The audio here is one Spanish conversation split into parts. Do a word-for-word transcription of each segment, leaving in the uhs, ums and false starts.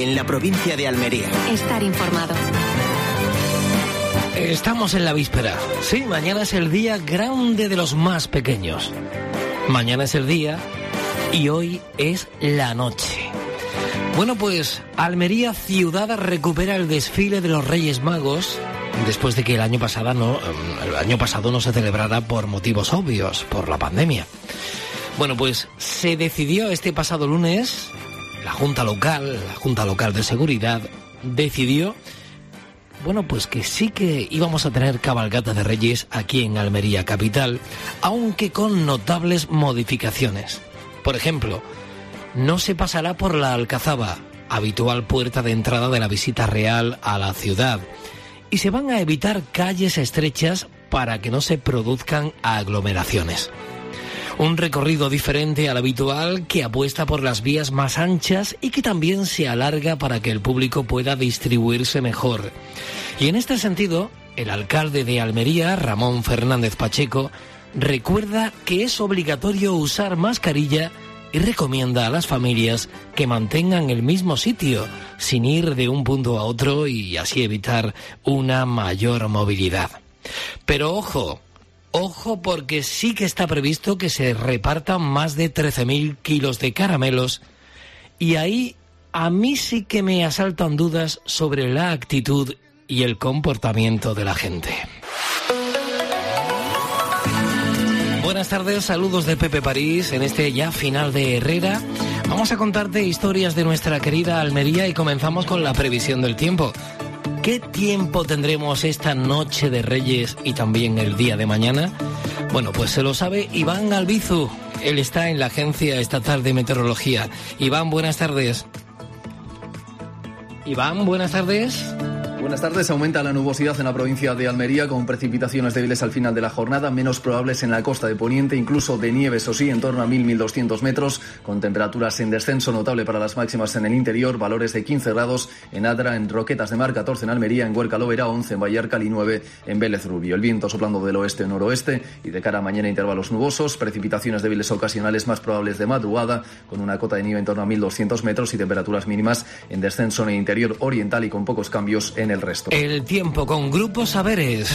en la provincia de Almería. Estar informado. Estamos en la víspera. Sí, mañana es el día grande de los más pequeños. Mañana es el día y hoy es la noche. Bueno, pues Almería ciudad recupera el desfile de los Reyes Magos después de que el año pasado no, el año pasado no se celebrara por motivos obvios, por la pandemia. Bueno, pues se decidió este pasado lunes, la Junta Local, la Junta Local de Seguridad, decidió, bueno, pues que sí que íbamos a tener cabalgata de Reyes aquí en Almería capital, aunque con notables modificaciones. Por ejemplo, no se pasará por la Alcazaba, habitual puerta de entrada de la visita real a la ciudad, y se van a evitar calles estrechas para que no se produzcan aglomeraciones. Un recorrido diferente al habitual que apuesta por las vías más anchas y que también se alarga para que el público pueda distribuirse mejor. Y en este sentido, el alcalde de Almería, Ramón Fernández Pacheco, recuerda que es obligatorio usar mascarilla y recomienda a las familias que mantengan el mismo sitio, sin ir de un punto a otro y así evitar una mayor movilidad. Pero ojo, Ojo porque sí que está previsto que se repartan más de trece mil kilos de caramelos y ahí a mí sí que me asaltan dudas sobre la actitud y el comportamiento de la gente. Buenas tardes, saludos de Pepe París en este ya final de Herrera. Vamos a contarte historias de nuestra querida Almería y comenzamos con la previsión del tiempo. ¿Qué tiempo tendremos esta noche de Reyes y también el día de mañana? Bueno, pues se lo sabe Iván Albizu. Él está en la Agencia Estatal de Meteorología. Iván, buenas tardes. Iván, buenas tardes. Buenas tardes. Aumenta la nubosidad en la provincia de Almería con precipitaciones débiles al final de la jornada, menos probables en la costa de Poniente, incluso de nieve, eso sí, en torno a mil a mil doscientos metros, con temperaturas en descenso notable para las máximas en el interior, valores de quince grados en Adra, en Roquetas de Mar, catorce en Almería, en Huerca Lovera, once en Vallarcal y nueve en Vélez Rubio. El viento soplando del oeste-noroeste y de cara a mañana intervalos nubosos, precipitaciones débiles ocasionales más probables de madrugada, con una cota de nieve en torno a mil doscientos metros y temperaturas mínimas en descenso en el interior oriental y con pocos cambios en el resto. El tiempo con Grupo Saberes.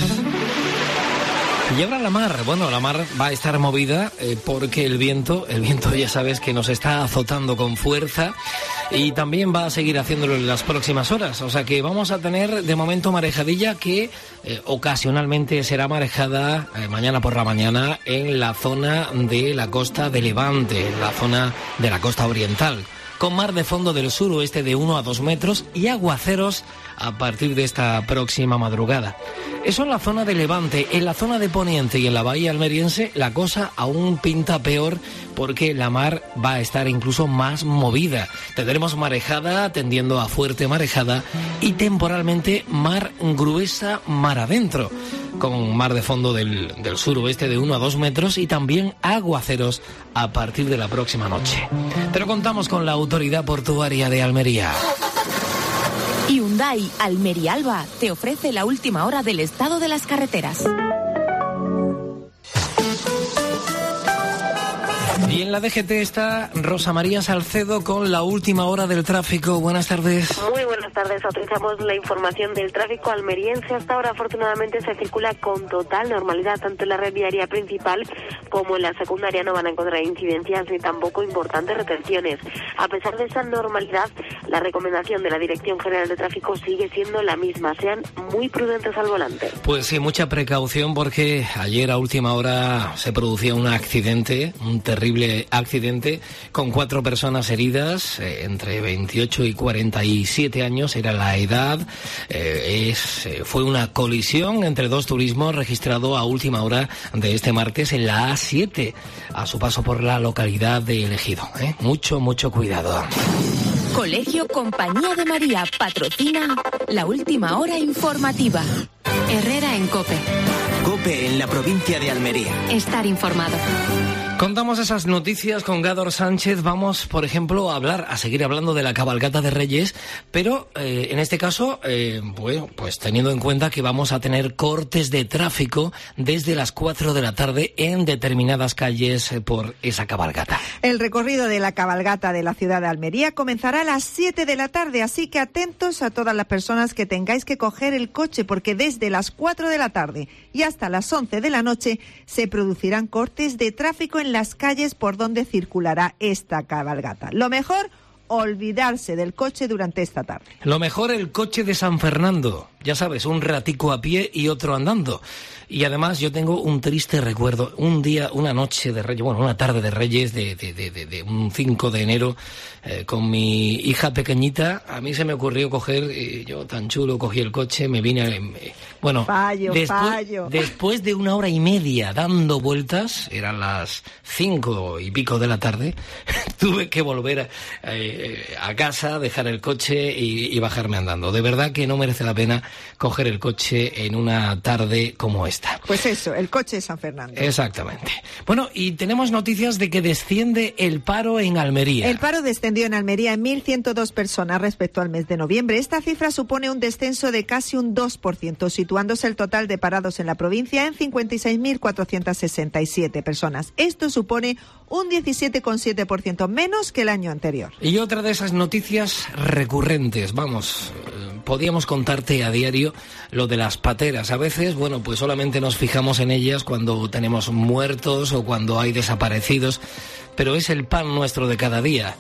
Y ahora la mar, bueno, la mar va a estar movida eh, porque el viento, el viento ya sabes que nos está azotando con fuerza y también va a seguir haciéndolo en las próximas horas. O sea que vamos a tener de momento marejadilla que eh, ocasionalmente será marejada eh, mañana por la mañana en la zona de la costa de Levante, en la zona de la costa oriental, con mar de fondo del suroeste de uno a dos metros y aguaceros a partir de esta próxima madrugada. Eso en la zona de Levante. En la zona de Poniente y en la bahía almeriense la cosa aún pinta peor porque la mar va a estar incluso más movida. Tendremos marejada tendiendo a fuerte marejada y temporalmente mar gruesa mar adentro, con mar de fondo del, del suroeste de uno a dos metros y también aguaceros a partir de la próxima noche. Te lo contamos con la Autoridad Portuaria de Almería. Hyundai Almería Alba te ofrece la última hora del estado de las carreteras. Y en la D G T está Rosa María Salcedo con la última hora del tráfico. Buenas tardes. Muy buenas tardes. Autorizamos la información del tráfico almeriense. Hasta ahora, afortunadamente, se circula con total normalidad. Tanto en la red viaria principal como en la secundaria no van a encontrar incidencias ni tampoco importantes retenciones. A pesar de esa normalidad, la recomendación de la Dirección General de Tráfico sigue siendo la misma. Sean muy prudentes al volante. Pues sí, mucha precaución porque ayer a última hora se producía un accidente, un terrible accidente con cuatro personas heridas, eh, entre veintiocho y cuarenta y siete años era la edad. Eh, es, eh, fue una colisión entre dos turismos registrado a última hora de este martes en la A siete, a su paso por la localidad de El Ejido. ¿eh? Mucho, mucho cuidado. Colegio Compañía de María patrocina la última hora informativa. Herrera en COPE. COPE en la provincia de Almería. Estar informado. Contamos esas noticias con Gádor Sánchez. Vamos, por ejemplo, a hablar, a seguir hablando de la cabalgata de Reyes, pero eh, en este caso, eh, bueno, pues teniendo en cuenta que vamos a tener cortes de tráfico desde las cuatro de la tarde en determinadas calles eh, por esa cabalgata. El recorrido de la cabalgata de la ciudad de Almería comenzará a las siete de la tarde, así que atentos a todas las personas que tengáis que coger el coche, porque desde las cuatro de la tarde y hasta las once de la noche se producirán cortes de tráfico en las calles por donde circulará esta cabalgata. Lo mejor, olvidarse del coche durante esta tarde. Lo mejor, el coche de San Fernando. Ya sabes, un ratico a pie y otro andando. Y además yo tengo un triste recuerdo. Un día, una noche de Reyes, bueno, una tarde de Reyes de, de, de, de, de un cinco de enero, eh, con mi hija pequeñita, a mí se me ocurrió coger, y yo tan chulo, cogí el coche, me vine, eh, bueno, fallo, después, fallo. después de una hora y media dando vueltas, eran las cinco y pico de la tarde, tuve que volver a, eh, a casa, dejar el coche y, y bajarme andando. De verdad que no merece la pena coger el coche en una tarde como esta. Pues eso, el coche de San Fernando. Exactamente. Bueno, y tenemos noticias de que desciende el paro en Almería. El paro descendió en Almería en mil ciento dos personas respecto al mes de noviembre. Esta cifra supone un descenso de casi un dos por ciento, situándose el total de parados en la provincia en cincuenta y seis mil cuatrocientas sesenta y siete personas. Esto supone un diecisiete coma siete por ciento menos que el año anterior. Y otra de esas noticias recurrentes, vamos, eh, podíamos contarte a diario lo de las pateras. A veces, bueno, pues solamente nos fijamos en ellas cuando tenemos muertos o cuando hay desaparecidos, pero es el pan nuestro de cada día.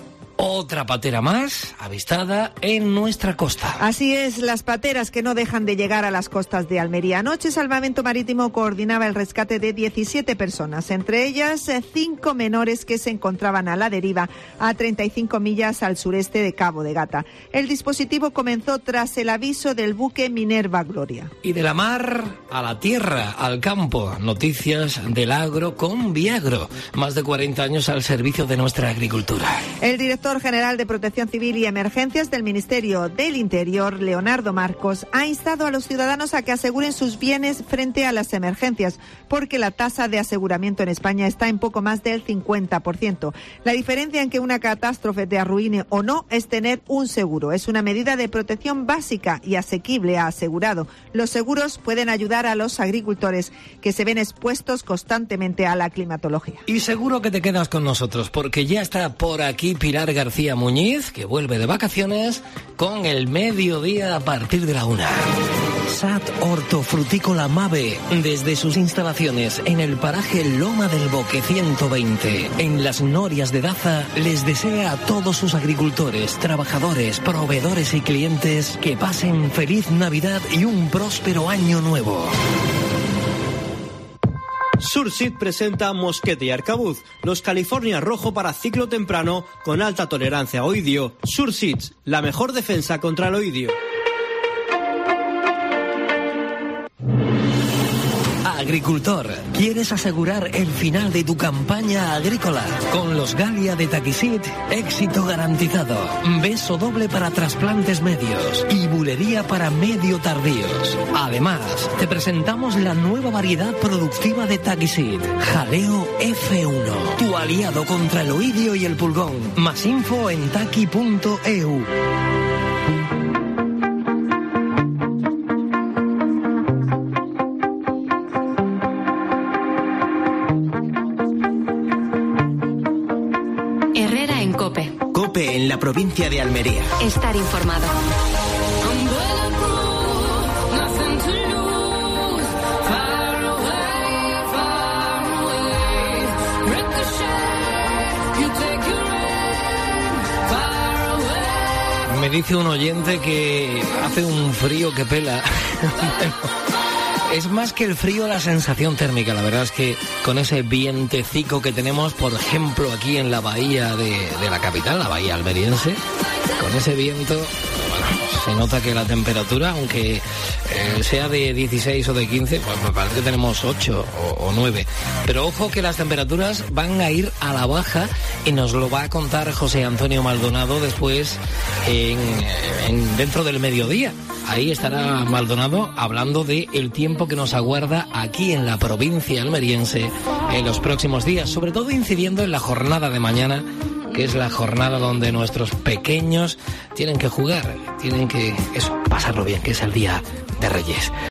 Otra patera más avistada en nuestra costa. Así es, las pateras que no dejan de llegar a las costas de Almería. Anoche Salvamento Marítimo coordinaba el rescate de diecisiete personas, entre ellas cinco menores que se encontraban a la deriva a treinta y cinco millas al sureste de Cabo de Gata. El dispositivo comenzó tras el aviso del buque Minerva Gloria. Y de la mar a la tierra, al campo, noticias del agro con Viagro. Más de cuarenta años al servicio de nuestra agricultura. El director general de Protección Civil y Emergencias del Ministerio del Interior, Leonardo Marcos, ha instado a los ciudadanos a que aseguren sus bienes frente a las emergencias, porque la tasa de aseguramiento en España está en poco más del cincuenta por ciento. La diferencia en que una catástrofe te arruine o no es tener un seguro. Es una medida de protección básica y asequible, ha asegurado. Los seguros pueden ayudar a los agricultores que se ven expuestos constantemente a la climatología. Y seguro que te quedas con nosotros, porque ya está por aquí Pilar García Muñiz, que vuelve de vacaciones con el mediodía a partir de la una. S A T Hortofrutícola Mave, desde sus instalaciones en el paraje Loma del Boque ciento veinte, en las Norias de Daza, les desea a todos sus agricultores, trabajadores, proveedores y clientes que pasen feliz Navidad y un próspero año nuevo. Surseed presenta Mosquete y Arcabuz, los California Rojo para ciclo temprano con alta tolerancia a oidio. Surseeds, la mejor defensa contra el oidio. Agricultor, ¿quieres asegurar el final de tu campaña agrícola? Con los Galia de Taquisit, éxito garantizado. Beso doble para trasplantes medios y bulería para medio tardíos. Además, te presentamos la nueva variedad productiva de Taquisit, Jaleo F uno, tu aliado contra el oidio y el pulgón. Más info en taqui punto e u. COPE en la provincia de Almería. Estar informado. Me dice un oyente que hace un frío que pela. Es más que el frío, la sensación térmica. La verdad es que con ese vientecico que tenemos, por ejemplo, aquí en la bahía de, de la capital, la bahía almeriense, con ese viento, bueno, Se nota que la temperatura, aunque eh, sea de dieciséis o de quince, pues me parece que tenemos ocho o, o nueve. Pero ojo que las temperaturas van a ir a la baja y nos lo va a contar José Antonio Maldonado después en, en, dentro del mediodía. Ahí estará Maldonado hablando de el tiempo que nos aguarda aquí en la provincia almeriense en los próximos días, sobre todo incidiendo en la jornada de mañana, que es la jornada donde nuestros pequeños tienen que jugar, tienen que eso, pasarlo bien, que es el Día de Reyes.